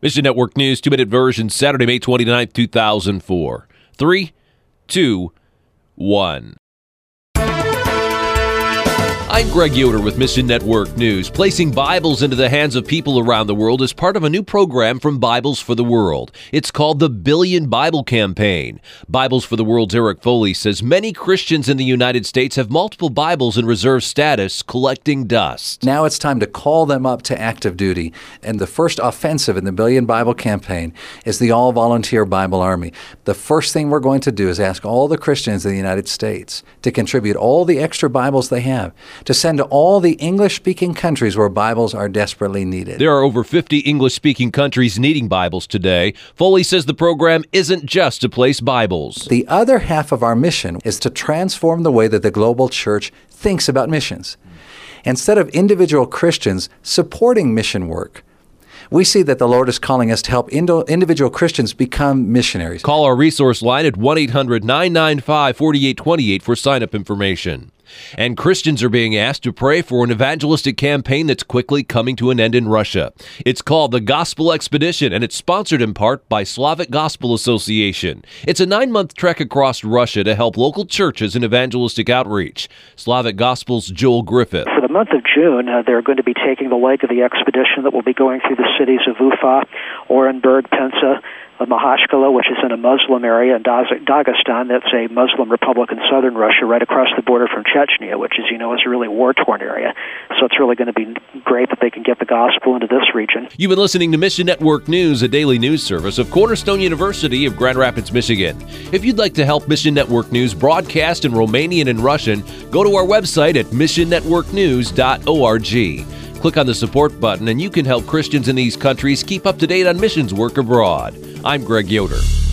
Mission Network News, 2-minute version, Saturday, May 29th, 2004. 3, 2, 1. I'm Greg Yoder with Mission Network News. Placing Bibles into the hands of people around the world is part of a new program from Bibles for the World. It's called the Billion Bible Campaign. Bibles for the World's Eric Foley says many Christians in the United States have multiple Bibles in reserve status, collecting dust. Now it's time to call them up to active duty. And the first offensive in the Billion Bible Campaign is the All-Volunteer Bible Army. The first thing we're going to do is ask all the Christians in the United States to contribute all the extra Bibles they have, to send to all the English-speaking countries where Bibles are desperately needed. There are over 50 English-speaking countries needing Bibles today. Foley says the program isn't just to place Bibles. The other half of our mission is to transform the way that the global church thinks about missions. Instead of individual Christians supporting mission work, we see that the Lord is calling us to help individual Christians become missionaries. Call our resource line at 1-800-995-4828 for sign-up information. And Christians are being asked to pray for an evangelistic campaign that's quickly coming to an end in Russia. It's called the Gospel Expedition, and it's sponsored in part by Slavic Gospel Association. It's a 9-month trek across Russia to help local churches in evangelistic outreach. Slavic Gospel's Joel Griffith. For the month of June, they're going to be taking the leg of the expedition that will be going through the cities of Ufa, Orenburg, Penza, Mahashkala, which is in a Muslim area, and Dagestan, that's a Muslim republic in southern Russia, right across the border from Chechnya, which, as you know, is a really war-torn area. So it's really going to be great that they can get the gospel into this region. You've been listening to Mission Network News, a daily news service of Cornerstone University of Grand Rapids, Michigan. If you'd like to help Mission Network News broadcast in Romanian and Russian, go to our website at missionnetworknews.org. Click on the support button and you can help Christians in these countries keep up to date on missions work abroad. I'm Greg Yoder.